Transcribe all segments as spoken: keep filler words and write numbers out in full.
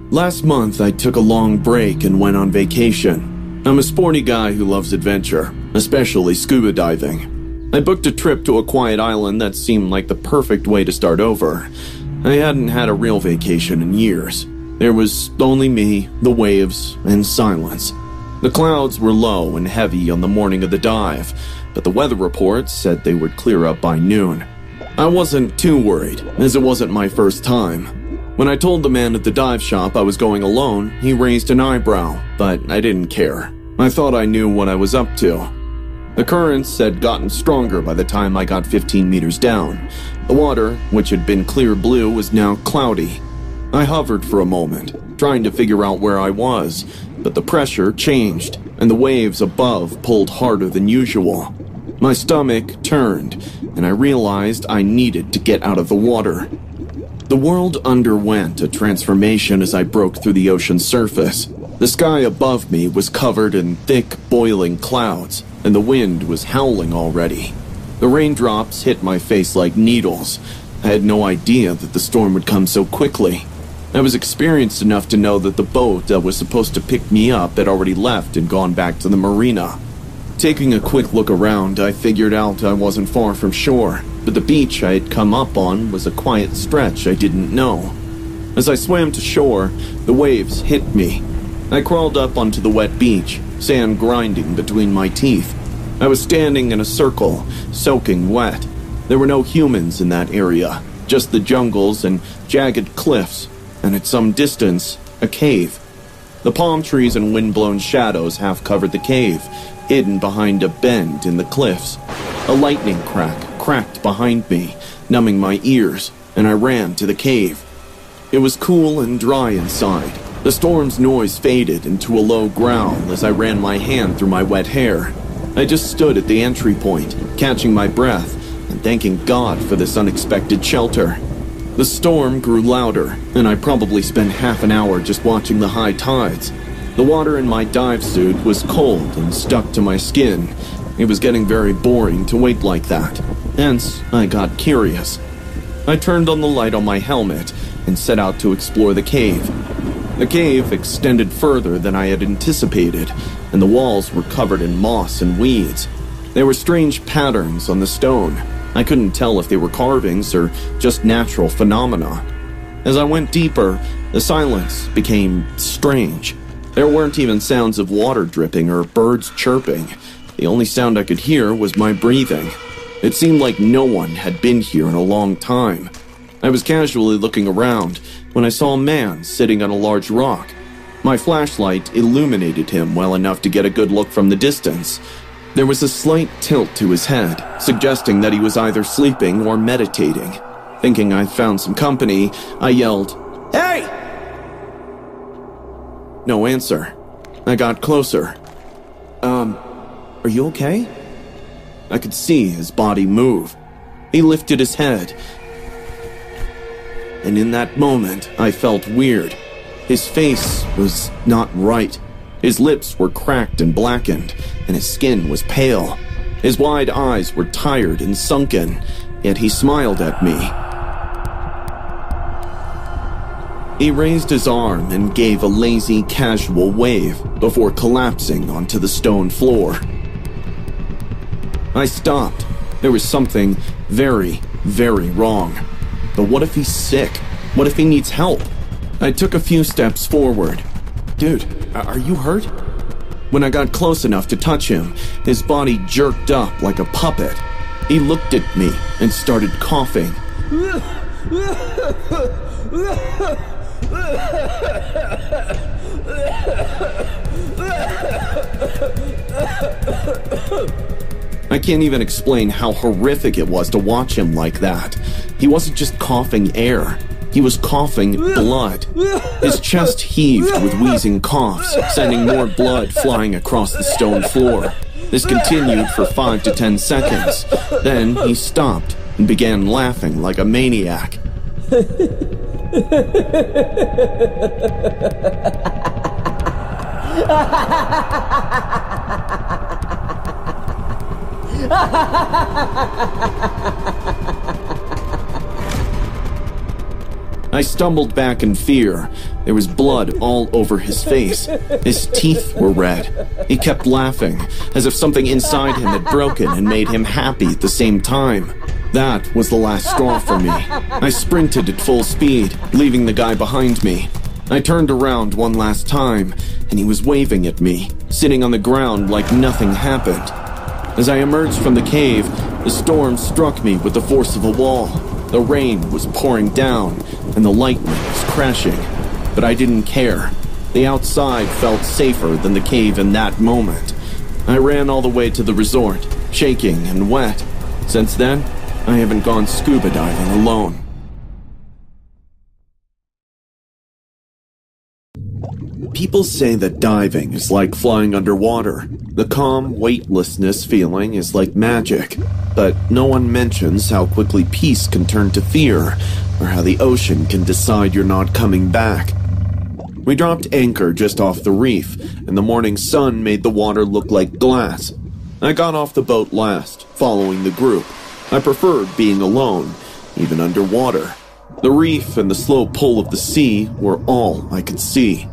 Last month, I took a long break and went on vacation. I'm a sporty guy who loves adventure, especially scuba diving. I booked a trip to a quiet island that seemed like the perfect way to start over. I hadn't had a real vacation in years. There was only me, the waves, and silence. The clouds were low and heavy on the morning of the dive, but the weather reports said they would clear up by noon. I wasn't too worried, as it wasn't my first time. When I told the man at the dive shop I was going alone, he raised an eyebrow, but I didn't care. I thought I knew what I was up to. The currents had gotten stronger by the time I got fifteen meters down. The water, which had been clear blue, was now cloudy. I hovered for a moment, trying to figure out where I was, but the pressure changed, and the waves above pulled harder than usual. My stomach turned, and I realized I needed to get out of the water. The world underwent a transformation as I broke through the ocean's surface. The sky above me was covered in thick, boiling clouds, and the wind was howling already. The raindrops hit my face like needles. I had no idea that the storm would come so quickly. I was experienced enough to know that the boat that was supposed to pick me up had already left and gone back to the marina. Taking a quick look around, I figured out I wasn't far from shore, but the beach I had come up on was a quiet stretch I didn't know. As I swam to shore, the waves hit me. I crawled up onto the wet beach, sand grinding between my teeth. I was standing in a circle, soaking wet. There were no humans in that area, just the jungles and jagged cliffs, and at some distance, a cave. The palm trees and wind-blown shadows half covered the cave, hidden behind a bend in the cliffs. A lightning crack cracked behind me, numbing my ears, and I ran to the cave. It was cool and dry inside. The storm's noise faded into a low growl as I ran my hand through my wet hair. I just stood at the entry point, catching my breath and thanking God for this unexpected shelter. The storm grew louder, and I probably spent half an hour just watching the high tides. The water in my dive suit was cold and stuck to my skin. It was getting very boring to wait like that. Hence, I got curious. I turned on the light on my helmet and set out to explore the cave. The cave extended further than I had anticipated, and the walls were covered in moss and weeds. There were strange patterns on the stone. I couldn't tell if they were carvings or just natural phenomena. As I went deeper, the silence became strange. There weren't even sounds of water dripping or birds chirping. The only sound I could hear was my breathing. It seemed like no one had been here in a long time. I was casually looking around when I saw a man sitting on a large rock. My flashlight illuminated him well enough to get a good look from the distance. There was a slight tilt to his head, suggesting that he was either sleeping or meditating. Thinking I'd found some company, I yelled, "Hey!" No answer. I got closer. Um, are you okay? I could see his body move. He lifted his head. And in that moment, I felt weird. His face was not right. His lips were cracked and blackened, and his skin was pale. His wide eyes were tired and sunken, yet he smiled at me. He raised his arm and gave a lazy, casual wave before collapsing onto the stone floor. I stopped. There was something very, very wrong. But what if he's sick? What if he needs help? I took a few steps forward. Dude, are you hurt? When I got close enough to touch him, his body jerked up like a puppet. He looked at me and started coughing. I can't even explain how horrific it was to watch him like that. He wasn't just coughing air. He was coughing blood. His chest heaved with wheezing coughs, sending more blood flying across the stone floor. This continued for five to ten seconds. Then he stopped and began laughing like a maniac. I stumbled back in fear. There was blood all over his face. His teeth were red. He kept laughing, as if something inside him had broken and made him happy at the same time. That was the last straw for me. I sprinted at full speed, leaving the guy behind me. I turned around one last time, and he was waving at me, sitting on the ground like nothing happened. As I emerged from the cave, the storm struck me with the force of a wall. The rain was pouring down, and the lightning was crashing. But I didn't care. The outside felt safer than the cave in that moment. I ran all the way to the resort, shaking and wet. Since then, I haven't gone scuba diving alone. People say that diving is like flying underwater. The calm, weightlessness feeling is like magic. But no one mentions how quickly peace can turn to fear, or how the ocean can decide you're not coming back. We dropped anchor just off the reef, and the morning sun made the water look like glass. I got off the boat last, following the group. I preferred being alone, even underwater. The reef and the slow pull of the sea were all I could see.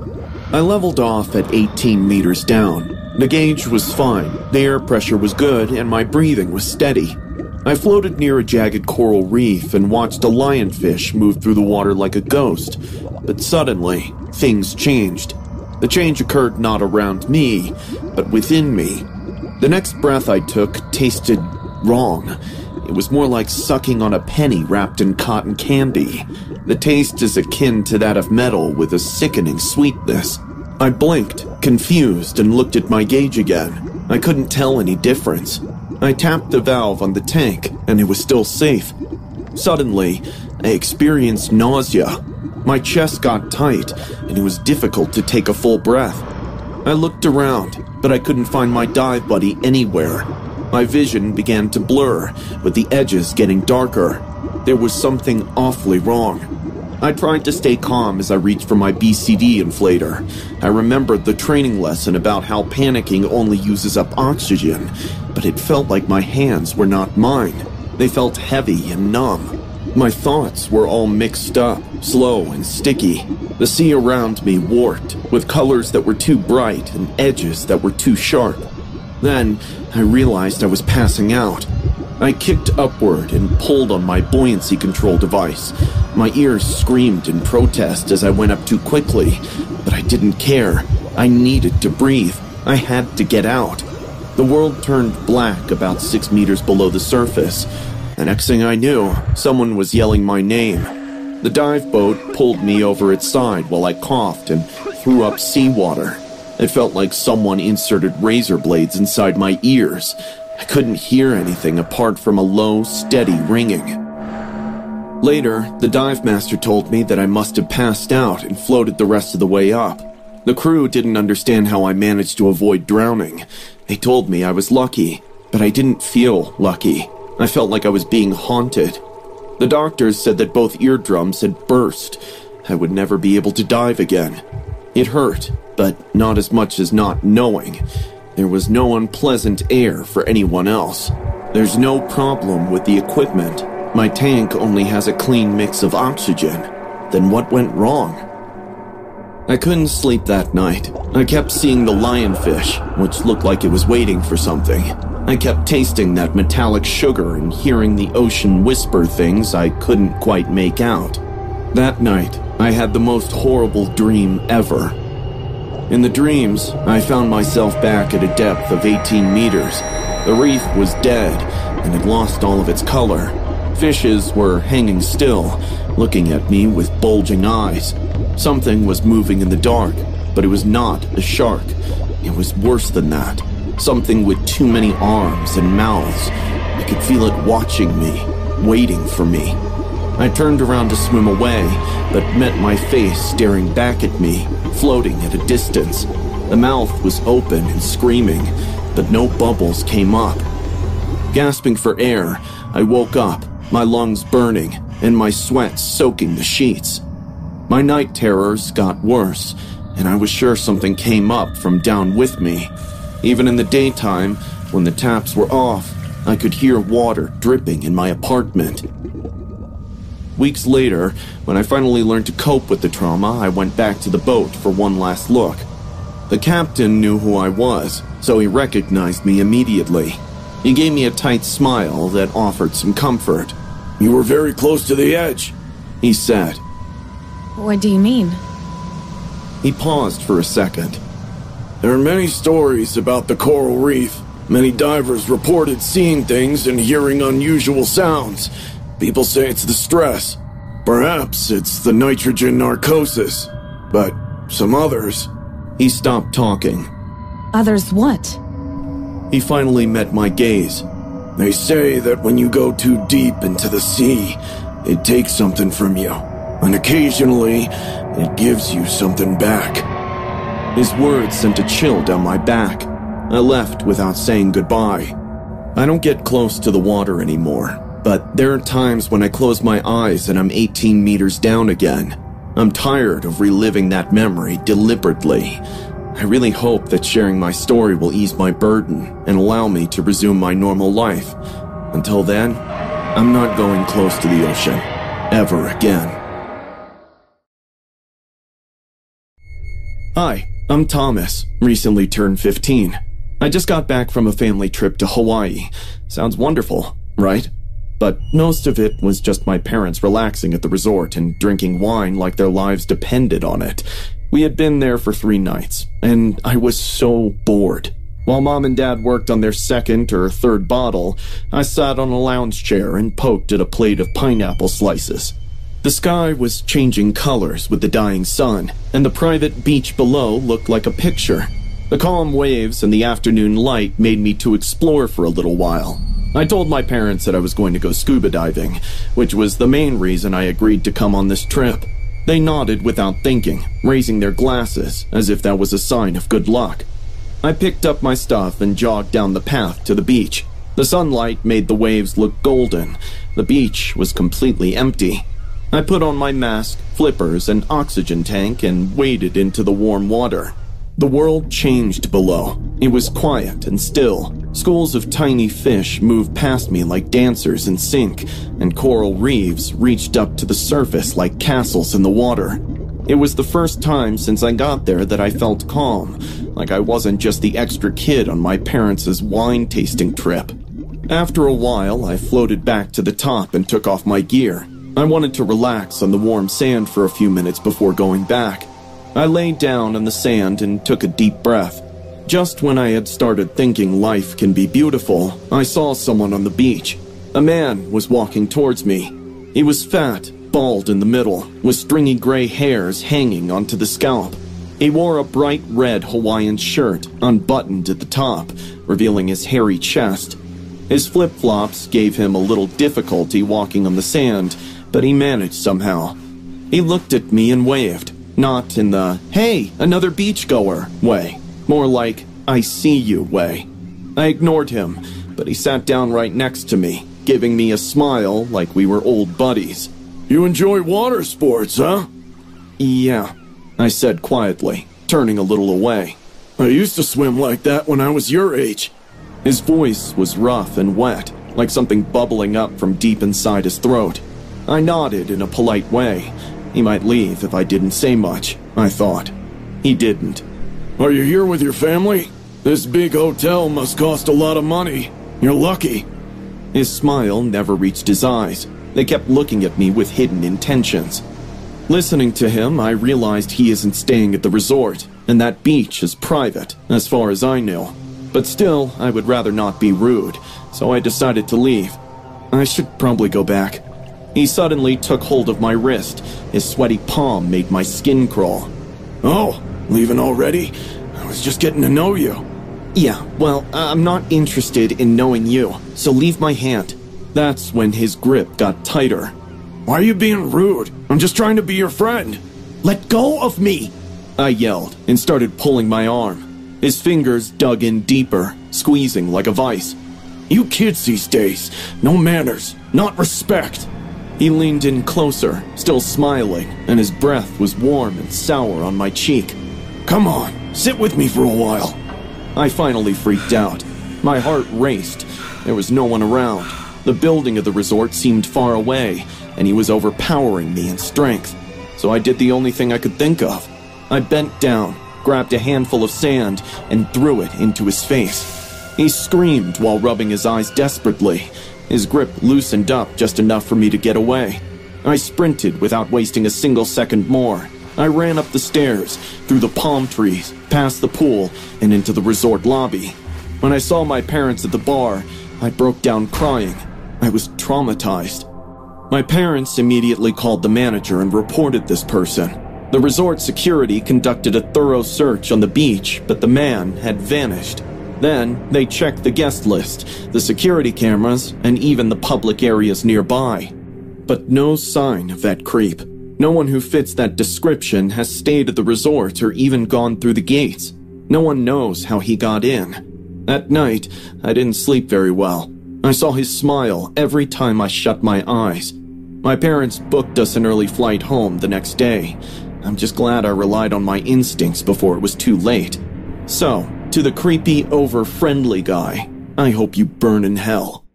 I leveled off at eighteen meters down. The gauge was fine, the air pressure was good, and my breathing was steady. I floated near a jagged coral reef and watched a lionfish move through the water like a ghost. But suddenly, things changed. The change occurred not around me, but within me. The next breath I took tasted wrong. It was more like sucking on a penny wrapped in cotton candy. The taste is akin to that of metal with a sickening sweetness. I blinked, confused, and looked at my gauge again. I couldn't tell any difference. I tapped the valve on the tank, and it was still safe. Suddenly, I experienced nausea. My chest got tight, and it was difficult to take a full breath. I looked around, but I couldn't find my dive buddy anywhere. My vision began to blur, with the edges getting darker. There was something awfully wrong. I tried to stay calm as I reached for my B C D inflator. I remembered the training lesson about how panicking only uses up oxygen, but it felt like my hands were not mine. They felt heavy and numb. My thoughts were all mixed up, slow and sticky. The sea around me warped, with colors that were too bright and edges that were too sharp. Then, I realized I was passing out. I kicked upward and pulled on my buoyancy control device. My ears screamed in protest as I went up too quickly, but I didn't care. I needed to breathe. I had to get out. The world turned black about six meters below the surface. The next thing I knew, someone was yelling my name. The dive boat pulled me over its side while I coughed and threw up seawater. It felt like someone inserted razor blades inside my ears. I couldn't hear anything apart from a low, steady ringing. Later, the dive master told me that I must have passed out and floated the rest of the way up. The crew didn't understand how I managed to avoid drowning. They told me I was lucky, but I didn't feel lucky. I felt like I was being haunted. The doctors said that both eardrums had burst. I would never be able to dive again. It hurt, but not as much as not knowing. There was no unpleasant air for anyone else. There's no problem with the equipment. My tank only has a clean mix of oxygen. Then what went wrong? I couldn't sleep that night. I kept seeing the lionfish, which looked like it was waiting for something. I kept tasting that metallic sugar and hearing the ocean whisper things I couldn't quite make out. That night, I had the most horrible dream ever. In the dreams, I found myself back at a depth of eighteen meters. The reef was dead, and had lost all of its color. Fishes were hanging still, looking at me with bulging eyes. Something was moving in the dark, but it was not a shark. It was worse than that. Something with too many arms and mouths. I could feel it watching me, waiting for me. I turned around to swim away, but met my face staring back at me, floating at a distance. The mouth was open and screaming, but no bubbles came up. Gasping for air, I woke up, my lungs burning, and my sweat soaking the sheets. My night terrors got worse, and I was sure something came up from down with me. Even in the daytime, when the taps were off, I could hear water dripping in my apartment. weeks later, when I finally learned to cope with the trauma, I went back to the boat for one last look. The captain knew who I was, so he recognized me immediately. He gave me a tight smile that offered some comfort. "You were very close to the edge," he said. What do you mean? He paused for a second. "There are many stories about the coral reef. Many divers reported seeing things and hearing unusual sounds. People say it's the stress. Perhaps it's the nitrogen narcosis. But some others..." He stopped talking. Others what? He finally met my gaze. "They say that when you go too deep into the sea, it takes something from you. And occasionally, it gives you something back." His words sent a chill down my back. I left without saying goodbye. I don't get close to the water anymore, but there are times when I close my eyes and I'm eighteen meters down again. I'm tired of reliving that memory deliberately. I really hope that sharing my story will ease my burden and allow me to resume my normal life. Until then, I'm not going close to the ocean, ever again. Hi, I'm Thomas, recently turned fifteen. I just got back from a family trip to Hawaii. Sounds wonderful, right? But most of it was just my parents relaxing at the resort and drinking wine like their lives depended on it. We had been there for three nights, and I was so bored. While Mom and Dad worked on their second or third bottle, I sat on a lounge chair and poked at a plate of pineapple slices. The sky was changing colors with the dying sun, and the private beach below looked like a picture. The calm waves and the afternoon light made me to explore for a little while. I told my parents that I was going to go scuba diving, which was the main reason I agreed to come on this trip. They nodded without thinking, raising their glasses as if that was a sign of good luck. I picked up my stuff and jogged down the path to the beach. The sunlight made the waves look golden. The beach was completely empty. I put on my mask, flippers, and oxygen tank and waded into the warm water. The world changed below. It was quiet and still. Schools of tiny fish moved past me like dancers in sync, and coral reefs reached up to the surface like castles in the water. It was the first time since I got there that I felt calm, like I wasn't just the extra kid on my parents' wine-tasting trip. After a while, I floated back to the top and took off my gear. I wanted to relax on the warm sand for a few minutes before going back. I laid down on the sand and took a deep breath. Just when I had started thinking life can be beautiful, I saw someone on the beach. A man was walking towards me. He was fat, bald in the middle, with stringy gray hairs hanging onto the scalp. He wore a bright red Hawaiian shirt, unbuttoned at the top, revealing his hairy chest. His flip-flops gave him a little difficulty walking on the sand, but he managed somehow. He looked at me and waved, not in the, "Hey, another beachgoer" way, more like, "I see you" way. I ignored him, but he sat down right next to me, giving me a smile like we were old buddies. "You enjoy water sports, huh?" "Yeah," I said quietly, turning a little away. "I used to swim like that when I was your age." His voice was rough and wet, like something bubbling up from deep inside his throat. I nodded in a polite way. He might leave if I didn't say much, I thought. He didn't. "Are you here with your family? This big hotel must cost a lot of money. You're lucky." His smile never reached his eyes. They kept looking at me with hidden intentions. Listening to him, I realized he isn't staying at the resort, and that beach is private, as far as I knew. But still, I would rather not be rude, so I decided to leave. I should probably go back. He suddenly took hold of my wrist. His sweaty palm made my skin crawl. "Oh, leaving already? I was just getting to know you." "Yeah, well, I'm not interested in knowing you, so leave my hand." That's when his grip got tighter. "Why are you being rude? I'm just trying to be your friend." "Let go of me!" I yelled and started pulling my arm. His fingers dug in deeper, squeezing like a vice. "You kids these days, no manners, not respect." He leaned in closer, still smiling, and his breath was warm and sour on my cheek. "Come on, sit with me for a while." I finally freaked out. My heart raced. There was no one around. The building of the resort seemed far away, and he was overpowering me in strength. So I did the only thing I could think of. I bent down, grabbed a handful of sand, and threw it into his face. He screamed while rubbing his eyes desperately. His grip loosened up just enough for me to get away. I sprinted without wasting a single second more. I ran up the stairs, through the palm trees, past the pool, and into the resort lobby. When I saw my parents at the bar, I broke down crying. I was traumatized. My parents immediately called the manager and reported this person. The resort security conducted a thorough search on the beach, but the man had vanished. Then, they checked the guest list, the security cameras, and even the public areas nearby. But no sign of that creep. No one who fits that description has stayed at the resort or even gone through the gates. No one knows how he got in. That night, I didn't sleep very well. I saw his smile every time I shut my eyes. My parents booked us an early flight home the next day. I'm just glad I relied on my instincts before it was too late. So, to the creepy, over-friendly guy, I hope you burn in hell.